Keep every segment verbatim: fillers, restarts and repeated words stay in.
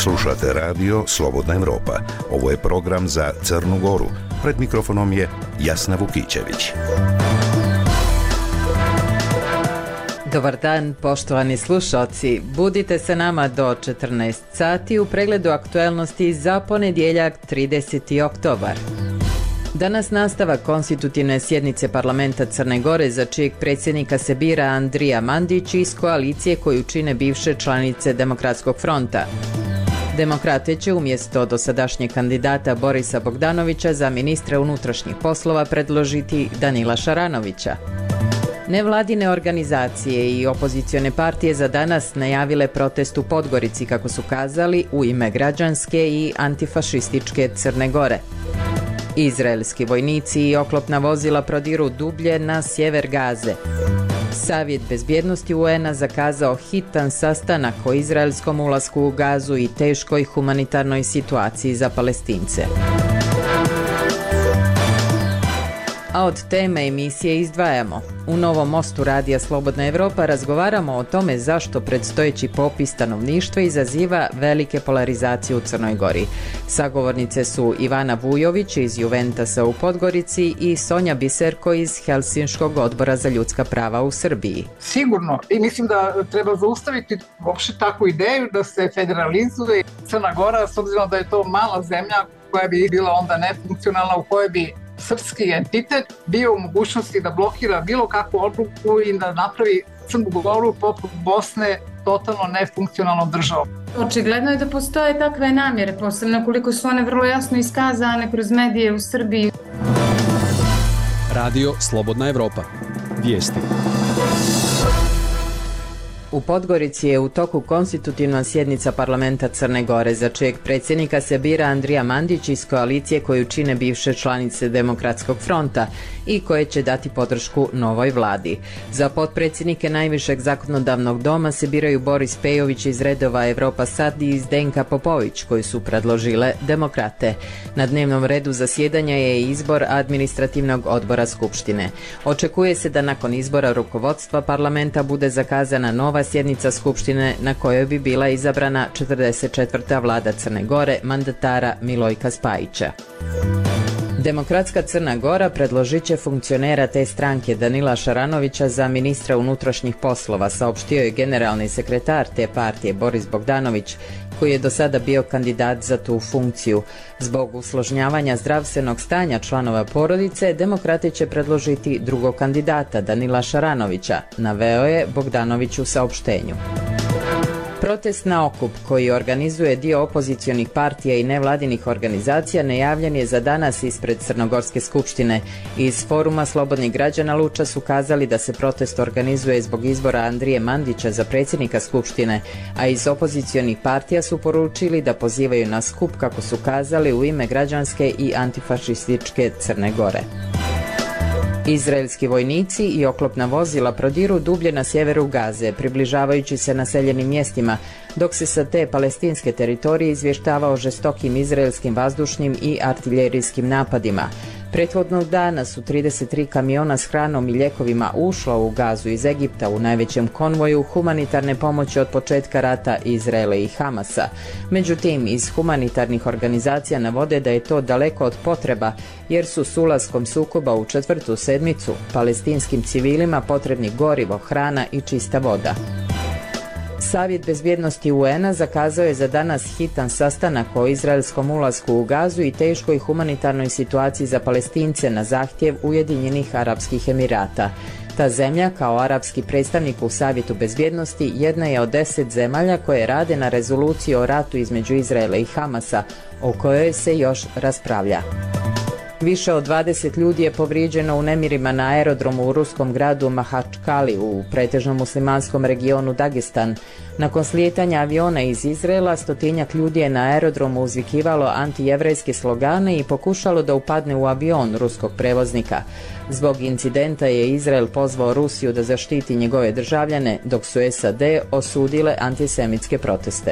Slušate radio Slobodna Evropa. Ovo je program za Crnu Goru. Pred mikrofonom je Jasna Vukićević. Dobar dan, poštovani slušalci. Budite sa nama do četrnaest sati u pregledu aktuelnosti za ponedjeljak trideseti oktobar. Danas nastavak konstitutivne sjednice parlamenta Crne Gore, za čijeg predsjednika se bira Andrija Mandić iz koalicije koju čine bivše članice Demokratskog fronta. Demokrate će umjesto dosadašnjeg kandidata Borisa Bogdanovića za ministra unutrašnjih poslova predložiti Danila Šaranovića. Nevladine organizacije i opozicione partije za danas najavile protest u Podgorici, kako su kazali, u ime građanske i antifašističke Crne Gore. Izraelski vojnici i oklopna vozila prodiru dublje na sjever Gaze. Savjet bezbjednosti U N-a zakazao hitan sastanak o izraelskom ulasku u Gazu i teškoj humanitarnoj situaciji za Palestince. A od teme emisije izdvajamo. U Novom mostu radija Slobodna Evropa razgovaramo o tome zašto predstojeći popis stanovništva izaziva velike polarizacije u Crnoj Gori. Sagovornice su Ivana Vujović iz Juventasa u Podgorici i Sonja Biserko iz Helsinškog odbora za ljudska prava u Srbiji. Sigurno. I mislim da treba zaustaviti uopšte takvu ideju da se federalizuje Crna Gora, s obzirom da je to mala zemlja koja bi bila onda nefunkcionalna, u kojoj bi srpski entitet bio u mogućnosti da blokira bilo kakvu odluku i da napravi Crnu Goru poput Bosne totalno nefunkcionalnom državom. Očigledno je da postoje takve namjere, posebno koliko su one vrlo jasno iskazane kroz medije u Srbiji. Radio Slobodna Evropa. Vijesti. U Podgorici je u toku konstitutivna sjednica parlamenta Crne Gore, za čijeg predsjednika se bira Andrija Mandić iz koalicije koju čine bivše članice Demokratskog fronta i koje će dati podršku novoj vladi. Za potpredsjednike najvišeg zakonodavnog doma se biraju Boris Pejović iz redova Evropa Sad i Zdenka Popović, koji su predložile demokrate. Na dnevnom redu zasjedanja je izbor administrativnog odbora Skupštine. Očekuje se da nakon izbora rukovodstva parlamenta bude zakazana nova sjednica Skupštine na kojoj bi bila izabrana četrdeset četvrta vlada Crne Gore mandatara Milojka Spajića. Demokratska Crna Gora predložit će funkcionera te stranke Danila Šaranovića za ministra unutrašnjih poslova, saopštio je generalni sekretar te partije Boris Bogdanović, koji je do sada bio kandidat za tu funkciju. Zbog usložnjavanja zdravstvenog stanja članova porodice, demokrati će predložiti drugog kandidata, Danila Šaranovića, naveo je Bogdanović u saopštenju. Protest na okup koji organizuje dio opozicionih partija i nevladinih organizacija najavljen je za danas ispred Crnogorske skupštine. Iz Foruma slobodnih građana Luča su kazali da se protest organizuje zbog izbora Andrije Mandića za predsjednika skupštine, a iz opozicionih partija su poručili da pozivaju na skup, kako su kazali, u ime građanske i antifašističke Crne Gore. Izraelski vojnici i oklopna vozila prodiru dublje na sjeveru Gaze, približavajući se naseljenim mjestima, dok se sa te palestinske teritorije izvještava o žestokim izraelskim vazdušnim i artiljerijskim napadima. Prethodnog dana su trideset tri kamiona s hranom i ljekovima ušla u Gazu iz Egipta u najvećem konvoju humanitarne pomoći od početka rata Izraela i Hamasa. Međutim, iz humanitarnih organizacija navode da je to daleko od potreba, jer su s ulaskom sukoba u četvrtu sedmicu palestinskim civilima potrebni gorivo, hrana i čista voda. Savjet bezbjednosti U N-a zakazao je za danas hitan sastanak o izraelskom ulasku u Gazu i teškoj humanitarnoj situaciji za Palestince na zahtjev Ujedinjenih Arapskih Emirata. Ta zemlja, kao arapski predstavnik u Savjetu bezbjednosti, jedna je od deset zemalja koje rade na rezoluciji o ratu između Izraela i Hamasa, o kojoj se još raspravlja. Više od dvadeset ljudi je povrijeđeno u nemirima na aerodromu u ruskom gradu Mahačkali u pretežno muslimanskom regionu Dagestan. Nakon slijetanja aviona iz Izraela, stotinjak ljudi je na aerodromu uzvikivalo antijevrejske slogane i pokušalo da upadne u avion ruskog prevoznika. Zbog incidenta je Izrael pozvao Rusiju da zaštiti njegove državljane, dok su S A D osudile antisemitske proteste.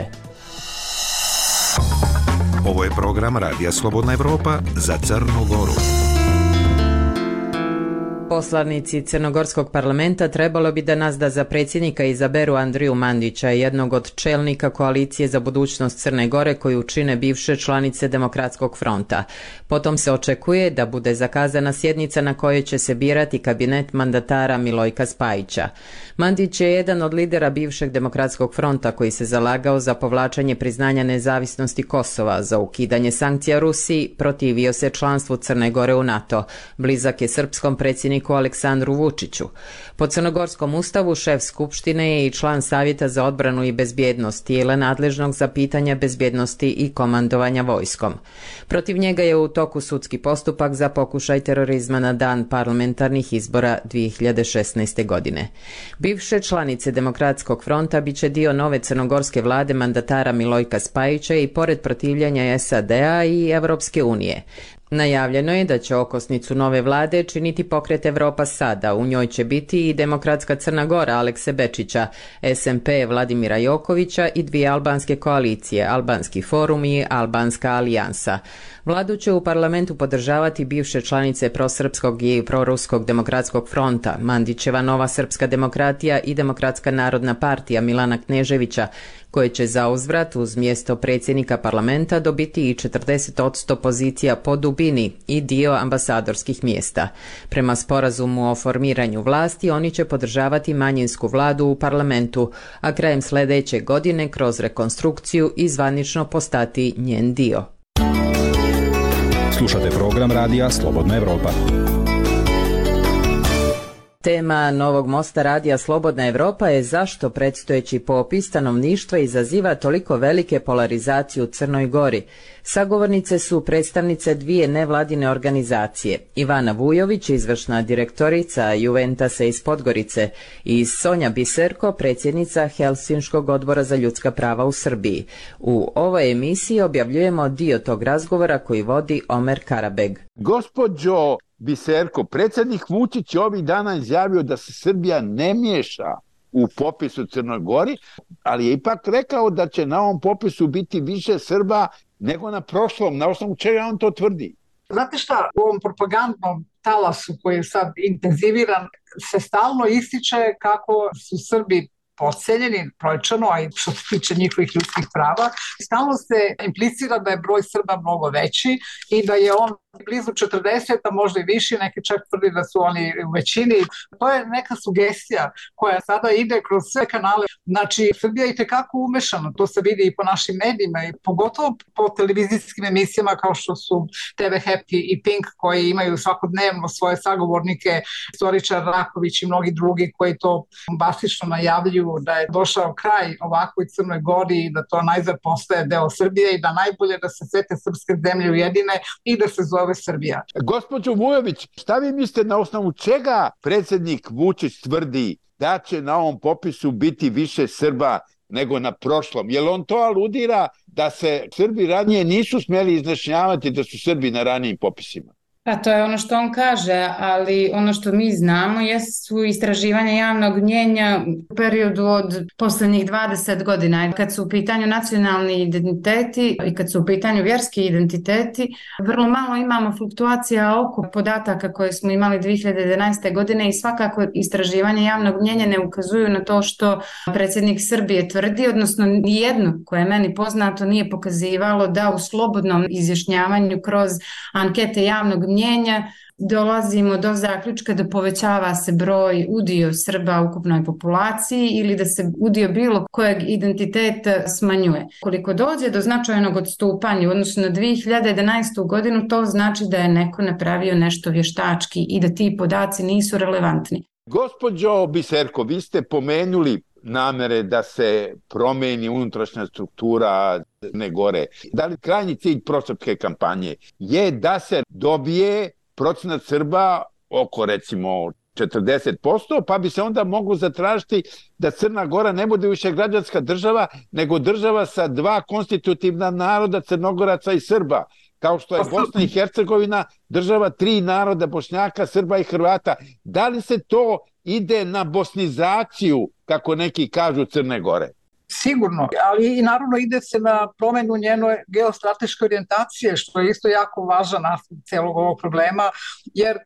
Ovo je program Radija Slobodna Evropa za Crnu Goru. Poslanici Crnogorskog parlamenta trebalo bi da nas da za predsjednika izaberu Andriju Mandića, jednog od čelnika koalicije za budućnost Crne Gore koju čine bivše članice Demokratskog fronta. Potom se očekuje da bude zakazana sjednica na kojoj će se birati kabinet mandatara Milojka Spajića. Mandić je jedan od lidera bivšeg Demokratskog fronta koji se zalagao za povlačenje priznanja nezavisnosti Kosova, za ukidanje sankcija Rusiji, protivio se članstvu Crne Gore u NATO. Blizak je srpskom predsjedniku Aleksandru Vučiću. Po crnogorskom ustavu šef skupštine je i član Savjeta za odbranu i bezbjednost, tijela nadležnog za pitanja bezbjednosti i komandovanja vojskom. Protiv njega je u toku sudski postupak za pokušaj terorizma na dan parlamentarnih izbora dvije hiljade šesnaeste. godine. Bivše članice Demokratskog fronta biće dio nove crnogorske vlade mandatara Milojka Spajića i pored protivljenja S A D-a i Evropske unije. Najavljeno je da će okosnicu nove vlade činiti pokret Evropa sada. U njoj će biti i Demokratska Crna Gora Alekse Bečića, S M P Vladimira Jokovića i dvije albanske koalicije, Albanski forum i Albanska alijansa. Vladu će u parlamentu podržavati bivše članice prosrpskog i proruskog Demokratskog fronta, Mandićeva Nova srpska demokratija i Demokratska narodna partija Milana Kneževića, koje će za uzvrat uz mjesto predsjednika parlamenta dobiti i četrdeset posto pozicija po dubini i dio ambasadorskih mjesta. Prema sporazumu o formiranju vlasti, oni će podržavati manjinsku vladu u parlamentu, a krajem sljedeće godine kroz rekonstrukciju i zvanično postati njen dio. Slušate program radija Slobodna Evropa. Tema Novog mosta radija Slobodna Evropa je zašto predstojeći popis stanovništva izaziva toliko velike polarizacije u Crnoj Gori. Sagovornice su predstavnice dvije nevladine organizacije, Ivana Vujović, izvršna direktorica Juventasa iz Podgorice, i Sonja Biserko, predsjednica Helsinškog odbora za ljudska prava u Srbiji. U ovoj emisiji objavljujemo dio tog razgovora koji vodi Omer Karabeg. Gospođo Biserko, predsjednik Vučić je ovih dana izjavio da se Srbija ne miješa u popisu Crnoj Gori, ali je ipak rekao da će na ovom popisu biti više Srba nego na prošlom. Na osnovu čega on to tvrdi? Znate šta, u ovom propagandnom talasu koji je sad intenziviran se stalno ističe kako su Srbi podseljeni, brojčano, a i što se tiče njihovih ljudskih prava. Stalno se implicira da je broj Srba mnogo veći i da je on blizu četrdeset, a možda i viši, neki čak tvrdi da su oni u većini. To je neka sugestija koja sada ide kroz sve kanale. Znači, Srbija je itekako umešana, to se vidi i po našim medijima, i pogotovo po televizijskim emisijama kao što su T V Happy i Pink, koji imaju svakodnevno svoje sagovornike, Storičar Raković i mnogi drugi koji to bombastično najavljuju da je došao kraj ovakvoj Crnoj Gori i da to najzad postaje deo Srbije i da najbolje da se sve te srpske zemlje ujedine i da se zove Srbija. Gospođo Vujović, šta vi mislite na osnovu čega predsjednik Vučić tvrdi da će na ovom popisu biti više Srba nego na prošlom? Jel on to aludira da se Srbi ranije nisu smjeli izjašnjavati da su Srbi na ranijim popisima? Pa to je ono što on kaže, ali ono što mi znamo jesu istraživanja javnog mnijenja u periodu od posljednjih dvadeset godina. Kad su u pitanju nacionalni identiteti i kad su u pitanju vjerski identiteti, vrlo malo imamo fluktuacija oko podataka koje smo imali dvije hiljade jedanaeste. godine i svakako istraživanje javnog mnijenja ne ukazuju na to što predsjednik Srbije tvrdi, odnosno nijedno koje je meni poznato nije pokazivalo da u slobodnom izjašnjavanju kroz ankete javnog mnijenja dolazimo do zaključka da povećava se broj udio Srba u ukupnoj populaciji ili da se udio bilo kojeg identiteta smanjuje. Koliko dođe do značajnog odstupanja u odnosu na dvije hiljade jedanaestu. godinu, to znači da je neko napravio nešto vještački i da ti podaci nisu relevantni. Gospođo Biserko, vi ste pomenuli namere da se promeni unutrašnja struktura Crne Gore. Da li krajnji cilj prosrpske kampanje je da se dobije procenat Srba oko recimo četrdeset posto, pa bi se onda moglo zatražiti da Crna Gora ne bude više građanska država, nego država sa dva konstitutivna naroda, Crnogoraca i Srba, kao što je Bosna i Hercegovina, država tri naroda, Bošnjaka, Srba i Hrvata. Da li se to ide na bosnizaciju, kako neki kažu, Crne Gore? Sigurno, ali i naravno ide se na promjenu njene geostrateške orijentacije, što je isto jako važan aspekt celog ovog problema, jer kao što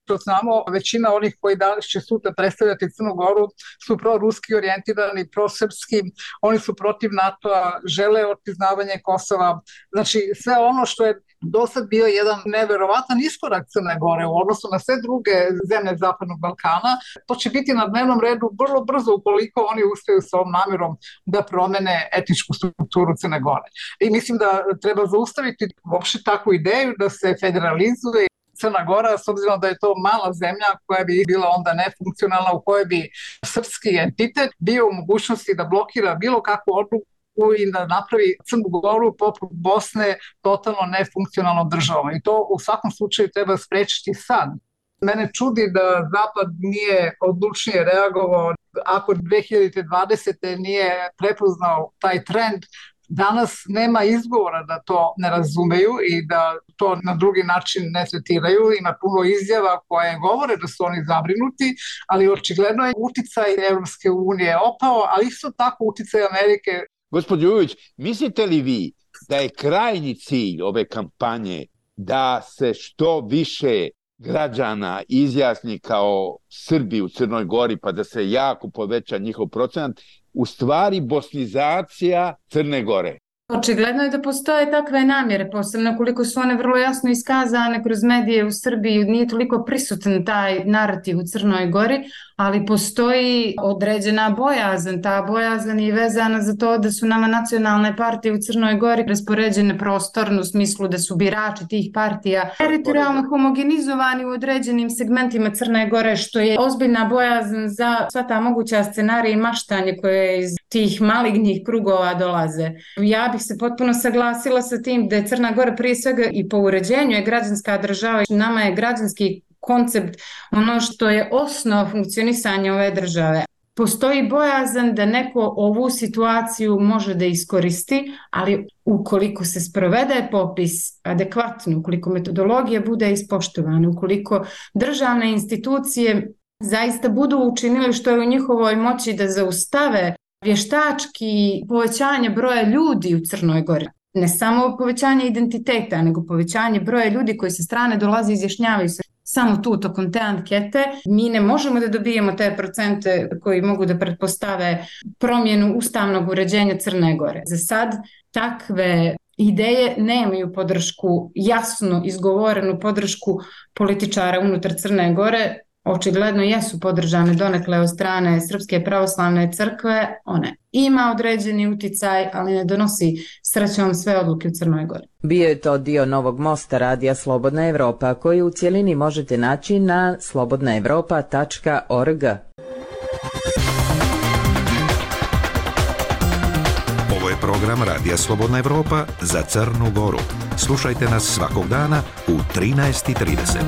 Što znamo, većina onih koji danas će sutra predstavljati Crnu Goru su proruski orijentirani, prosrpski, oni su protiv NATO-a, žele otpriznavanje Kosova. Znači, sve ono što je do sad bio jedan neverovatan iskorak Crne Gore u odnosu na sve druge zemlje Zapadnog Balkana, to će biti na dnevnom redu vrlo brzo ukoliko oni uspeju sa ovom namjerom da promene etničku strukturu Crne Gore. I mislim da treba zaustaviti uopšte takvu ideju da se federalizuje Crna Gora, s obzirom da je to mala zemlja koja bi bila onda nefunkcionalna, u kojoj bi srpski entitet bio u mogućnosti da blokira bilo kakvu odluku i da napravi Crnu Goru poput Bosne totalno nefunkcionalnom državom. I to u svakom slučaju treba sprečiti sad. Mene čudi da Zapad nije odlučnije reagovao, ako dve hiljade dvadesete nije prepoznao taj trend. Danas nema izgovora da to ne razumeju i da to na drugi način ne tretiraju. Ima puno izjava koje govore da su oni zabrinuti, ali očigledno je uticaj Evropske unije opao, ali isto tako uticaj Amerike. Gospodin Vujović, mislite li vi da je krajnji cilj ove kampanje da se što više građana izjasni kao Srbi u Crnoj Gori, pa da se jako poveća njihov procenat, u stvari bosnizacija Crne Gore? Očigledno je da postoje takve namjere, posebno koliko su one vrlo jasno iskazane kroz medije u Srbiji. Nije toliko prisutan taj narativ u Crnoj Gori, ali postoji određena bojazan. Ta bojazan je vezana za to da su nama nacionalne partije u Crnoj Gori raspoređene prostorno u smislu da su birači tih partija teritorijalno homogenizovani u određenim segmentima Crne Gore, što je ozbiljna bojazan za sva ta moguća scenarija i maštanje koje iz tih malignih krugova dolaze. Ja bih se potpuno saglasila sa tim da je Crna Gora prije svega i po uređenju je građanska država. Nama je građanski koncept ono što je osnov funkcionisanja ove države. Postoji bojazan da neko ovu situaciju može da iskoristi, ali ukoliko se sprovede popis adekvatno, ukoliko metodologija bude ispoštovana, ukoliko državne institucije zaista budu učinili što je u njihovoj moći da zaustave vještački povećanje broja ljudi u Crnoj Gori. Ne samo povećanje identiteta, nego povećanje broja ljudi koji sa strane dolaze i izjašnjavaju se samo tu tokom te ankete. Mi ne možemo da dobijemo te procente koji mogu da pretpostave promjenu ustavnog uređenja Crne Gore. Za sad takve ideje nemaju podršku, jasno izgovorenu podršku političara unutar Crne Gore. Očigledno jesu podržane donekle od strane Srpske pravoslavne crkve, one ima određeni uticaj, ali ne donosi srećom sve odluke u Crnoj Gori. Bio je to dio Novog mosta radija Slobodna Evropa, koji u cijelini možete naći na slobodna evropa tačka org. Ovo je program radija Slobodna Evropa za Crnu Goru. Slušajte nas svakog dana u trinaest i trideset.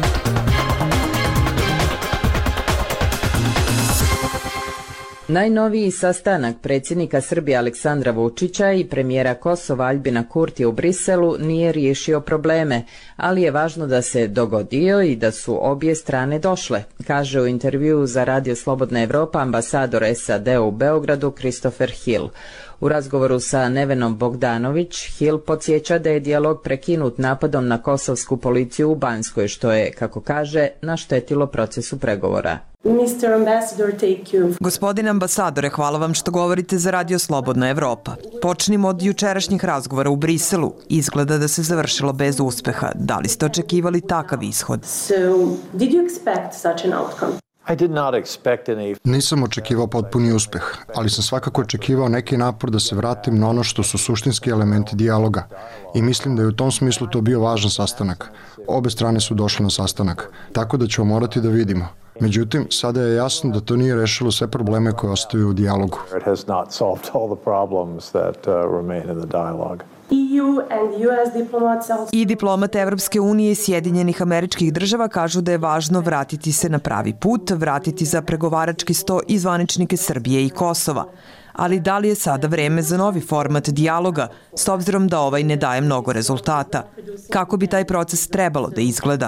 Najnoviji sastanak predsjednika Srbije Aleksandra Vučića i premijera Kosova Aljbina Kurtija u Briselu nije riješio probleme, ali je važno da se dogodio i da su obje strane došle, kaže u intervjuu za Radio Slobodna Evropa ambasador S A D u Beogradu Christopher Hill. U razgovoru sa Nevenom Bogdanović, Hill podsjeća da je dijalog prekinut napadom na kosovsku policiju u Banjskoj, što je, kako kaže, naštetilo procesu pregovora. Gospodine ambasadore, hvala vam što govorite za Radio Slobodna Evropa. Počnimo od jučerašnjih razgovora u Briselu. Izgleda da se završilo bez uspeha. Da li ste očekivali takav ishod? Nisam očekivao potpuni uspeh, ali sam svakako očekivao neki napor da se vratim na ono što su suštinski elementi dijaloga. I mislim da je u tom smislu to bio važan sastanak. Obe strane su došle na sastanak, tako da ćemo morati da vidimo. Međutim, sada je jasno da to nije rešilo sve probleme koje ostaju u dijalogu. I diplomate Evropske unije i Sjedinjenih Američkih Država kažu da je važno vratiti se na pravi put, vratiti za pregovarački sto i zvaničnike Srbije i Kosova. Ali da li je sada vreme za novi format dijaloga, s obzirom da ovaj ne daje mnogo rezultata? Kako bi taj proces trebalo da izgleda?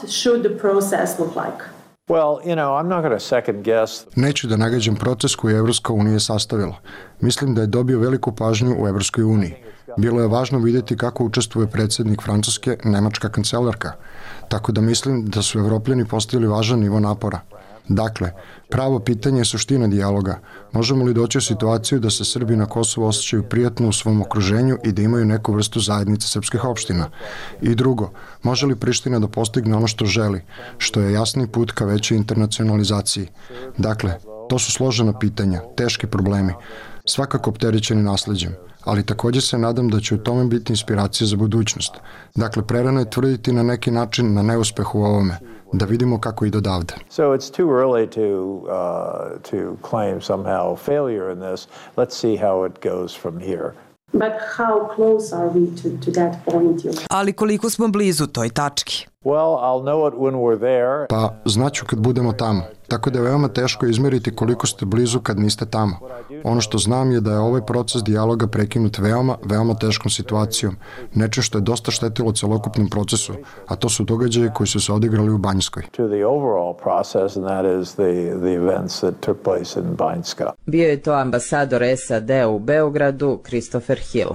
Neću da nagađam proces koji je Evropska unija sastavila. Mislim da je dobio veliku pažnju u Evropskoj uniji. Bilo je važno vidjeti kako učestvuje predsjednik Francuske, nemačka kancelarka, tako da mislim da su Evropljani postavili važan nivo napora. Dakle, pravo pitanje je suština dijaloga. Možemo li doći u situaciju da se Srbi na Kosovu osjećaju prijatno u svom okruženju i da imaju neku vrstu zajednice srpskih opština? I drugo, može li Priština da postigne ono što želi, što je jasni put ka većoj internacionalizaciji? Dakle, to su složena pitanja, teški problemi, svakako opterećeni nasleđem, ali također se nadam da će u tome biti inspiracija za budućnost. Dakle, prerano je tvrditi na neki način na neuspeh u ovome, da vidimo kako ide odavde. So it's too early to uh, to claim somehow failure in this. Let's see how it goes from here. But how close are we to, to that point? Ali koliko smo blizu toj tački? Well, I'll know it when we're there. Pa, znaću kad budemo tamo. Tako da je veoma teško izmeriti koliko ste blizu kad niste tamo. Ono što znam je da je ovaj proces dijaloga prekinut veoma, veoma teškom situacijom. Nečim što je dosta štetilo celokupnom procesu, a to su događaje koji su se odigrali u Banjskoj. To the overall process, and that is the, the events that took place in Banjska. Bio je to ambasador S A D u Beogradu, Christopher Hill.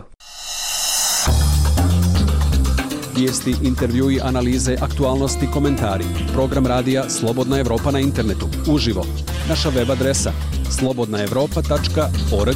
Vijesti, intervjui, analize, aktualnosti, komentari. Program radija Slobodna Evropa na internetu. Uživo. Naša web adresa slobodna evropa tačka org.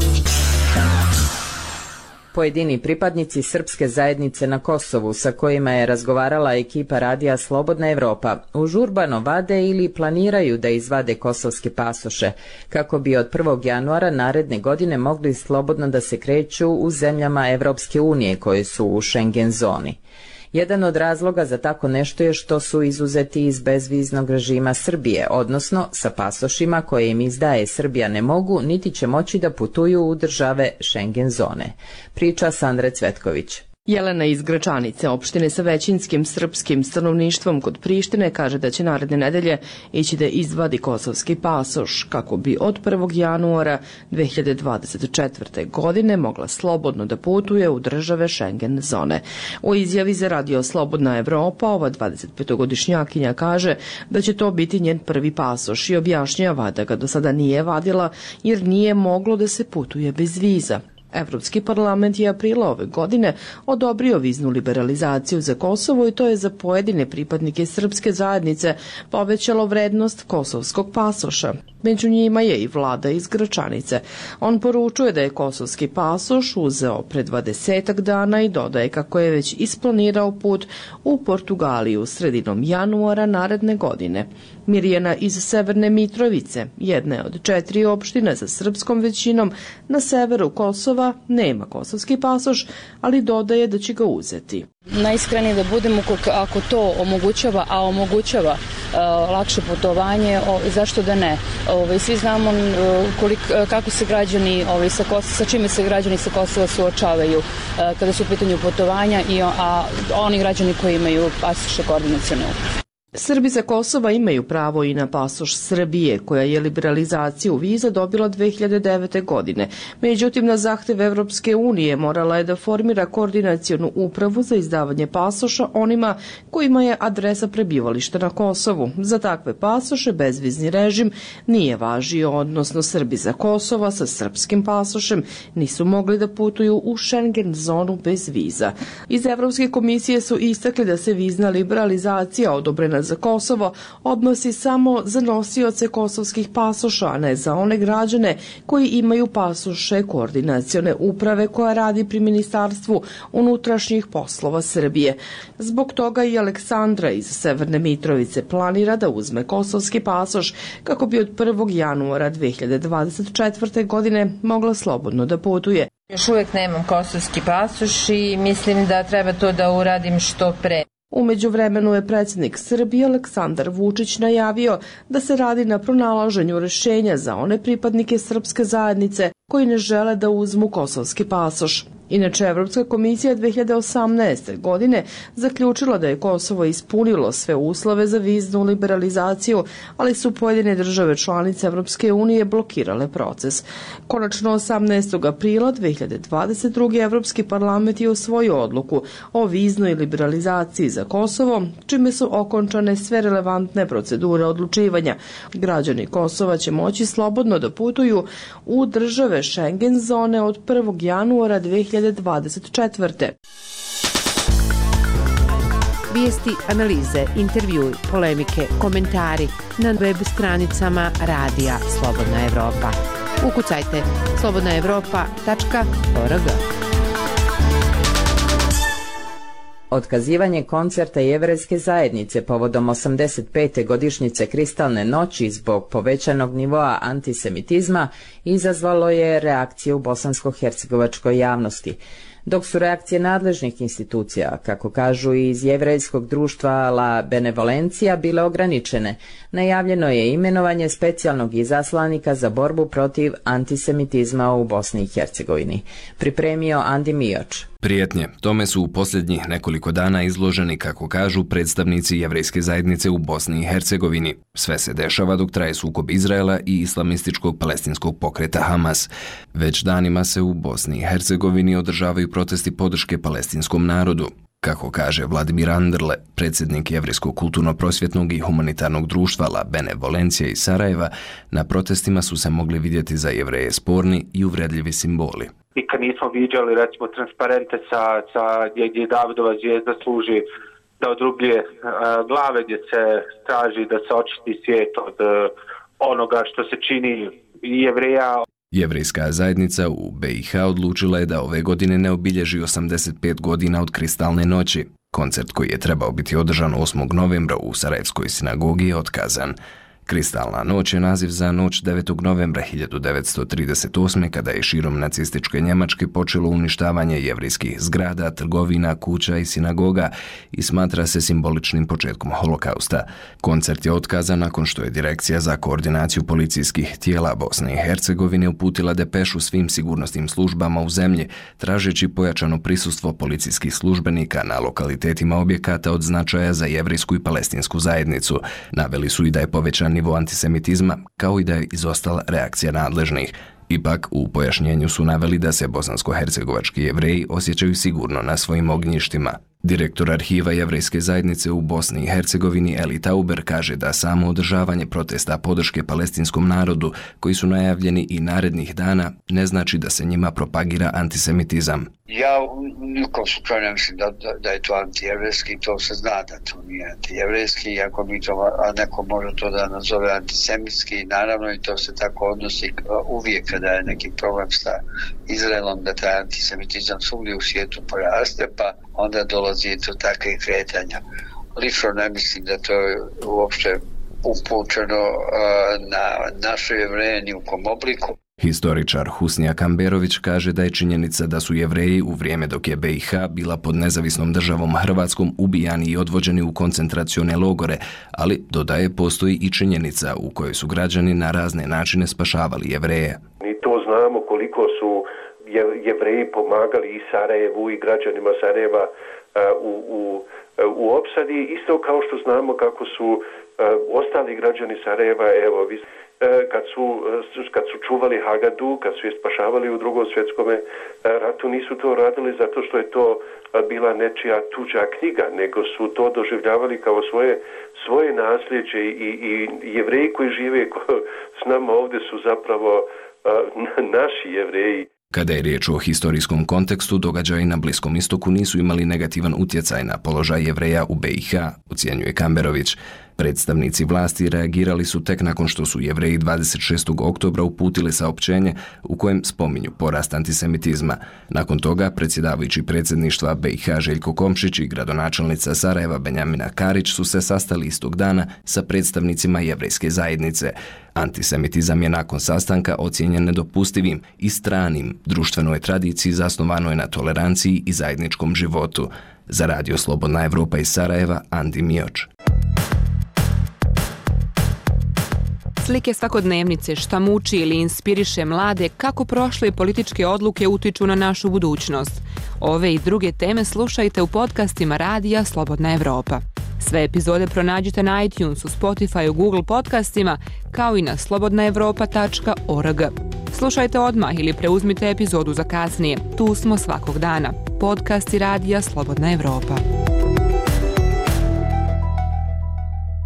Pojedini pripadnici srpske zajednice na Kosovu sa kojima je razgovarala ekipa radija Slobodna Evropa užurbano vade ili planiraju da izvade kosovske pasoše kako bi od prvog januara naredne godine mogli slobodno da se kreću u zemljama Evropske unije koje su u Schengen zoni. Jedan od razloga za tako nešto je što su izuzeti iz bezviznog režima Srbije, odnosno sa pasošima koje im izdaje Srbija ne mogu niti će moći da putuju u države Schengen zone. Priča Sandre Cvetković. Jelena iz Gračanice, opštine sa većinskim srpskim stanovništvom kod Prištine, kaže da će naredne nedelje ići da izvadi kosovski pasoš kako bi od prvog januara dve hiljade dvadeset četvrte. godine mogla slobodno da putuje u države Schengen zone. U izjavi za radio Slobodna Evropa ova dvadesetpetogodišnjakinja kaže da će to biti njen prvi pasoš i objašnjava da ga do sada nije vadila jer nije moglo da se putuje bez viza. Evropski parlament je aprila ove godine odobrio viznu liberalizaciju za Kosovo i to je za pojedine pripadnike srpske zajednice povećalo vrednost kosovskog pasoša. Među njima je i vlada iz Gračanice. On poručuje da je kosovski pasoš uzeo pre dvadesetak dana i dodaje kako je već isplanirao put u Portugaliju sredinom januara naredne godine. Mirjana iz Severne Mitrovice, jedne od četiri opštine sa srpskom većinom na severu Kosova, nema kosovski pasoš, ali dodaje da će ga uzeti. Najiskrenije da budemo, ako to omogućava, a omogućava uh, lakše putovanje, o, zašto da ne? Ove, svi znamo kolik, kako se građani, ove, sa, Kosova, sa čime se građani sa Kosova suočavaju uh, kada su u pitanju putovanja, i, a oni građani koji imaju pasoše koordinacione uprave. Srbi sa Kosova imaju pravo i na pasoš Srbije, koja je liberalizaciju viza dobila dve hiljade devete. godine. Međutim, na zahtev Evropske unije morala je da formira koordinacionu upravu za izdavanje pasoša onima kojima je adresa prebivališta na Kosovu. Za takve pasoše bezvizni režim nije važio, odnosno Srbi sa Kosova sa srpskim pasošem nisu mogli da putuju u Schengen zonu bez viza. Iz Evropske komisije su istakli da se vizna liberalizacija odobrena za Kosovo odnosi samo za nosioce kosovskih pasoša, a ne za one građane koji imaju pasoše koordinacione uprave koja radi pri Ministarstvu unutrašnjih poslova Srbije. Zbog toga i Aleksandra iz Severne Mitrovice planira da uzme kosovski pasoš kako bi od prvog januara dve hiljade dvadeset četvrte. godine mogla slobodno da putuje. Još uvijek nemam kosovski pasoš i mislim da treba to da uradim što pre. U međuvremenu je predsjednik Srbije Aleksandar Vučić najavio da se radi na pronalaženju rešenja za one pripadnike srpske zajednice koji ne žele da uzmu kosovski pasoš. Inače, Evropska komisija dve hiljade osamnaeste. godine zaključila da je Kosovo ispunilo sve uslove za viznu liberalizaciju, ali su pojedine države članice Evropske unije blokirale proces. Konačno osamnaestog aprila dve hiljade dvadeset druge. Evropski parlament je usvojio odluku o viznoj liberalizaciji za Kosovo, čime su okončane sve relevantne procedure odlučivanja. Građani Kosova će moći slobodno da putuju u države Schengen zone od prvog januara dve hiljade hiljade dvadeset četvrte. Vijesti, analize, intervjui, polemike, komentari na web stranicama Radija Slobodna Evropa. Ukucajte slobodna evropa tačka org. Otkazivanje koncerta Jevrejske zajednice povodom osamdeset pete godišnjice Kristalne noći zbog povećanog nivoa antisemitizma izazvalo je reakcije u bosansko-hercegovačkoj javnosti. Dok su reakcije nadležnih institucija, kako kažu iz jevrejskog društva La Benevolencija, bile ograničene, najavljeno je imenovanje specijalnog izaslanika za borbu protiv antisemitizma u Bosni i Hercegovini. Pripremio Andi Mioč. Prijetnje. Tome su u posljednjih nekoliko dana izloženi, kako kažu, predstavnici jevrejske zajednice u Bosni i Hercegovini. Sve se dešava dok traje sukob Izraela i islamističkog palestinskog pokreta Hamas. Već danima se u Bosni i Hercegovini održavaju protesti podrške palestinskom narodu. Kako kaže Vladimir Anderle, predsjednik Jevrejskog kulturno-prosvjetnog i humanitarnog društva La Benevolencija iz Sarajeva, na protestima su se mogli vidjeti za Jevreje sporni i uvredljivi simboli. Nikad nismo viđali, recimo, transparente sa, sa gdje, gdje Davidova zvijezda služi da odrubljuje uh, glave, gdje se traži da se očisti svijet od uh, onoga što se čini Jevreja. Jevrejska zajednica u B i H odlučila je da ove godine ne obilježi osamdeset pet godina od Kristalne noći. Koncert koji je trebao biti održan osmog novembra u Sarajevskoj sinagogi je otkazan. Kristalna noć je naziv za noć devetog novembra hiljadu devetsto trideset osme kada je širom nacističke Njemačke počelo uništavanje jevrejskih zgrada, trgovina, kuća i sinagoga i smatra se simboličnim početkom holokausta. Koncert je otkazan nakon što je Direkcija za koordinaciju policijskih tijela Bosne i Hercegovine uputila depešu svim sigurnosnim službama u zemlji, tražeći pojačano prisustvo policijskih službenika na lokalitetima objekata od značaja za jevrejsku i palestinsku zajednicu. Naveli su i da je povećan nivo antisemitizma, kao i da je izostala reakcija nadležnih. Ipak, u pojašnjenju su naveli da se bosansko-hercegovački Jevreji osjećaju sigurno na svojim ognjištima. Direktor arhiva Jevrejske zajednice u Bosni i Hercegovini Eli Tauber kaže da samo održavanje protesta podrške palestinskom narodu, koji su najavljeni i narednih dana, ne znači da se njima propagira antisemitizam. Ja nikom slučaju ne mislim da, da, da je to antijevrejski, to se zna da to nije antijevrejski, iako mi to, a neko može to da nazove antisemitski, naravno i to se tako odnosi uvijek kada je neki problem sa Izraelom, da taj antisemitizam svugdje u svijetu poraste, pa onda dolazi do takvih kretanja. Lično ne mislim da to je uopšte upućeno uh, na naše Jevreje ni u kom obliku. Historičar Husnija Kamberović kaže da je činjenica da su Jevreji u vrijeme dok je B i H bila pod nezavisnom državom Hrvatskom ubijani i odvođeni u koncentracione logore, ali dodaje postoji i činjenica u kojoj su građani na razne načine spašavali Jevreje. Mi to znamo koliko su Jevreji pomagali i Sarajevu i građanima Sarajeva uh, u, u, u opsadi, isto kao što znamo kako su uh, ostali građani Sarajeva, evo, vi, uh, kad, su, uh, kad su čuvali Hagadu, kad su je spašavali u drugom svjetskom uh, ratu, nisu to radili zato što je to uh, bila nečija tuđa knjiga, nego su to doživljavali kao svoje, svoje nasljeđe i, i Jevreji koji žive s nama ovdje su zapravo uh, naši Jevreji. Kada je riječ o historijskom kontekstu, događaji na Bliskom istoku nisu imali negativan utjecaj na položaj Jevreja u B i H, ocjenjuje Kamberović. Predstavnici vlasti reagirali su tek nakon što su Jevreji dvadeset šestog oktobra uputili saopćenje u kojem spominju porast antisemitizma. Nakon toga, predsjedavajući predsjedništva B i H Željko Komšić i gradonačelnica Sarajeva Benjamina Karić su se sastali istog dana sa predstavnicima jevrejske zajednice. Antisemitizam je nakon sastanka ocijenjen nedopustivim i stranim društvenoj tradiciji zasnovanoj na toleranciji i zajedničkom životu. Za Radio Slobodna Evropa iz Sarajeva, Andi Mioč. Slike svakodnevnice, šta muči ili inspiriše mlade, kako prošle političke odluke utiču na našu budućnost. Ove i druge teme slušajte u podcastima Radija Slobodna Evropa. Sve epizode pronađite na iTunesu, Spotifyu, Google podcastima, kao i na slobodna evropa tačka org. Slušajte odmah ili preuzmite epizodu za kasnije. Tu smo svakog dana. Podcasti Radija Slobodna Evropa.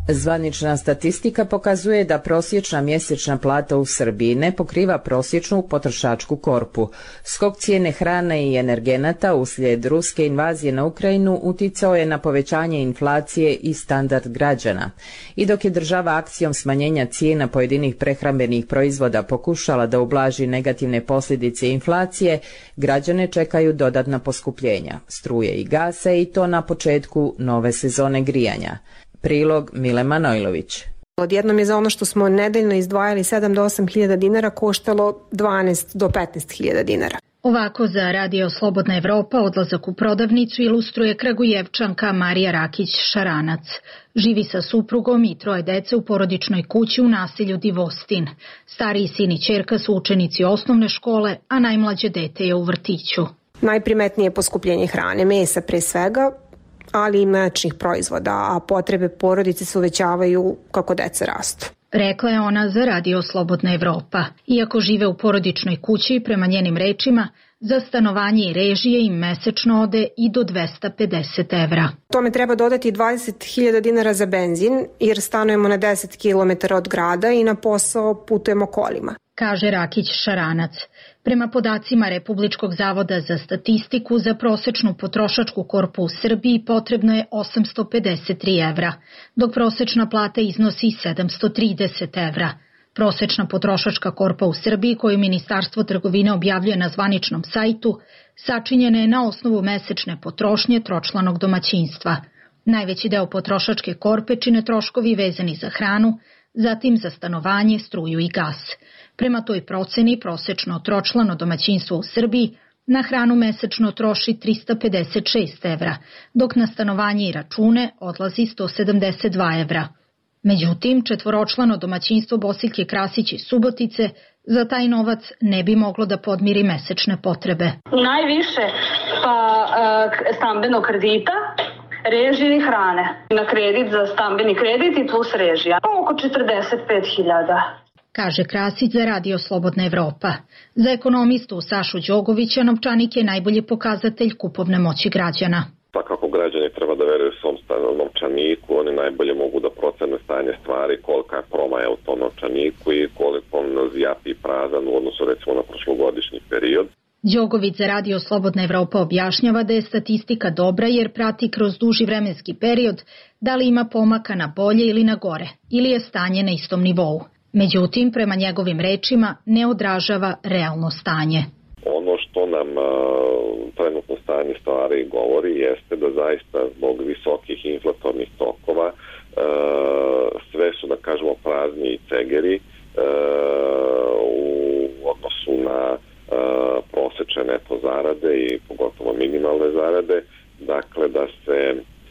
Zvanična statistika pokazuje da prosječna mjesečna plata u Srbiji ne pokriva prosječnu potrošačku korpu. Skok cijene hrane i energenata uslijed ruske invazije na Ukrajinu uticao je na povećanje inflacije i standard građana. I dok je država akcijom smanjenja cijena pojedinih prehrambenih proizvoda pokušala da ublaži negativne posljedice inflacije, građane čekaju dodatna poskupljenja struje i gasa i to na početku nove sezone grijanja. Prilog Mile Manojlović. Odjednom je za ono što smo nedeljno izdvajali sedam do osam hiljada dinara koštalo dvanaest do petnaest hiljada dinara. Ovako za Radio Slobodna Evropa odlazak u prodavnicu ilustruje Kragujevčanka Marija Rakić-Šaranac. Živi sa suprugom i troje dece u porodičnoj kući u naselju Divostin. Stariji sin i ćerka su učenici osnovne škole, a najmlađe dete je u vrtiću. Najprimetnije je poskupljenje hrane, mesa pre svega, ali i mlečnih proizvoda, a potrebe porodice se uvećavaju kako deca rastu. Rekla je ona za Radio Slobodna Evropa. Iako žive u porodičnoj kući, prema njenim rečima, za stanovanje i režije im mesečno ode i do dvesta pedeset evra. Tome treba dodati dvadeset hiljada dinara za benzin, jer stanujemo na deset kilometara od grada i na posao putujemo kolima, kaže Rakić Šaranac. Prema podacima Republičkog zavoda za statistiku, za prosečnu potrošačku korpu u Srbiji potrebno je osamsto pedeset tri evra, dok prosečna plata iznosi sedamsto trideset evra. Prosečna potrošačka korpa u Srbiji, koju Ministarstvo trgovine objavljuje na zvaničnom sajtu, sačinjena je na osnovu mesečne potrošnje tročlanog domaćinstva. Najveći deo potrošačke korpe čine troškovi vezani za hranu, zatim za stanovanje, struju i gas. Prema toj proceni, prosečno tročlano domaćinstvo u Srbiji na hranu mesečno troši trista pedeset šest evra, dok na stanovanje i račune odlazi sto sedamdeset dva evra. Međutim, četvoročlano domaćinstvo Bosiljke Krasić iz Subotice za taj novac ne bi moglo da podmiri mesečne potrebe. Najviše pa e, stambenog kredita, režije i hrane. Na kredit za stambeni kredit i plus režija. Oko četrdeset pet hiljada. Kaže Krasić za Radio Slobodna Evropa. Za ekonomistu Sašu Đogovića novčanik je najbolji pokazatelj kupovne moći građana. Pa kako građani treba da veruju svom novčaniku, oni najbolje mogu da procene stanje stvari, kolika je promaja u tom novčaniku i koliko on zjapi prazan u odnosu recimo na prošlogodišnji period. Đogović za Radio Slobodna Evropa objašnjava da je statistika dobra jer prati kroz duži vremenski period da li ima pomaka na bolje ili na gore, ili je stanje na istom nivou. Međutim, prema njegovim rečima, ne odražava realno stanje. Ono što nam uh, trenutno stanje stvari govori jeste da zaista zbog visokih inflatornih tokova uh, sve su, da kažemo, prazni i cegeri uh, u odnosu na uh, prosečne neto zarade i pogotovo minimalne zarade. Dakle, da se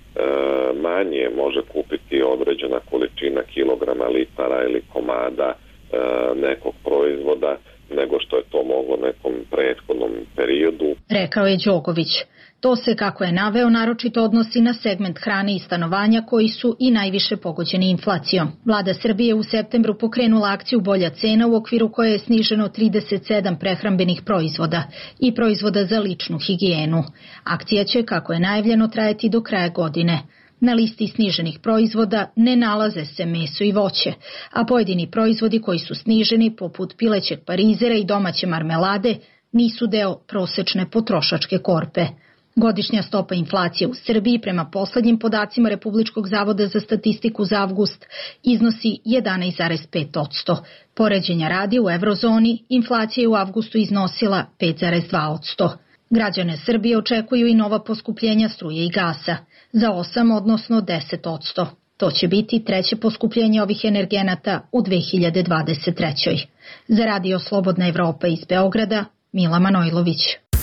manje može kupiti određena količina kilograma, litara ili komada nekog proizvoda nego što je to moglo nekom prethodnom periodu. Rekao je Đogović. To se, kako je naveo, naročito odnosi na segment hrane i stanovanja koji su i najviše pogođeni inflacijom. Vlada Srbije u septembru pokrenula akciju Bolja cena u okviru koje je sniženo trideset sedam prehrambenih proizvoda i proizvoda za ličnu higijenu. Akcija će, kako je najavljeno, trajati do kraja godine. Na listi sniženih proizvoda ne nalaze se meso i voće, a pojedini proizvodi koji su sniženi, poput pilećeg parizera i domaće marmelade, nisu deo prosečne potrošačke korpe. Godišnja stopa inflacije u Srbiji prema poslednjim podacima Republičkog zavoda za statistiku za avgust iznosi jedanaest zarez pet posto. Poređenja radi u evrozoni, inflacija je u avgustu iznosila pet zarez dva posto. Građane Srbije očekuju i nova poskupljenja struje i gasa za osam, odnosno deset posto. To će biti treće poskupljenje ovih energenata u dve hiljade dvadeset trećoj. Za Radio Slobodna Evropa iz Beograda, Mila Manojlović.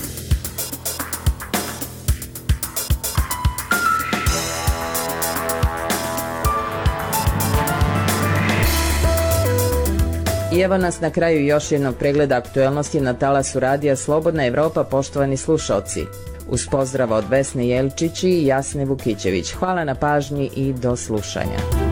I evo nas na kraju još jednog pregleda aktuelnosti na talasu Radija Slobodna Evropa, poštovani slušalci. Uz pozdrav od Vesne Jelčić i Jasne Vukićević. Hvala na pažnji i do slušanja.